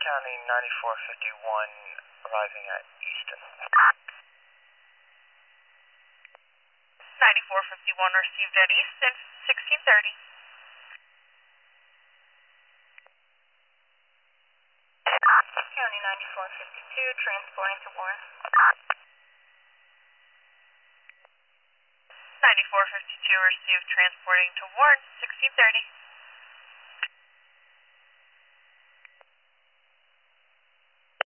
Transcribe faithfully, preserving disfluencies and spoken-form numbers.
County ninety-four fifty-one, arriving at Easton. ninety-four fifty-one received at Easton, sixteen thirty. County ninety-four fifty-two, transporting to Warren. ninety-four fifty-two received transporting to Warren, sixteen thirty.